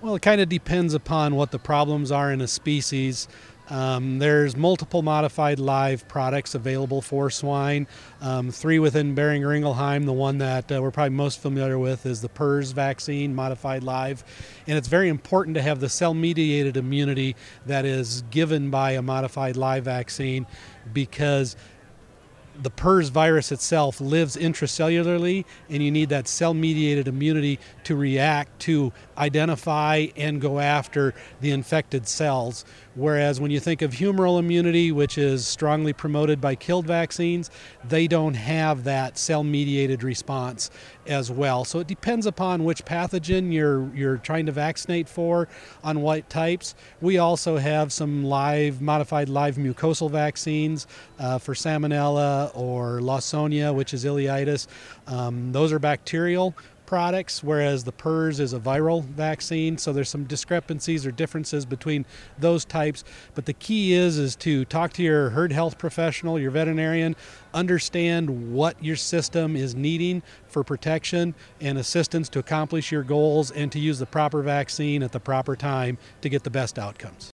Well, it kind of depends upon what the problems are in a species. There's multiple modified live products available for swine. Three within Boehringer Ingelheim. The one that we're probably most familiar with is the PRRS vaccine, modified live. And it's very important to have the cell-mediated immunity that is given by a modified live vaccine, because the PRRS virus itself lives intracellularly, and you need that cell-mediated immunity to react, to identify and go after the infected cells. Whereas when you think of humoral immunity, which is strongly promoted by killed vaccines, they don't have that cell-mediated response as well. So it depends upon which pathogen you're trying to vaccinate for, on what types. We also have some modified live mucosal vaccines for Salmonella or Lawsonia, which is ileitis. Those are bacterial products, whereas the PRRS is a viral vaccine. So there's some discrepancies or differences between those types. But the key is to talk to your herd health professional, your veterinarian, understand what your system is needing for protection and assistance to accomplish your goals, and to use the proper vaccine at the proper time to get the best outcomes.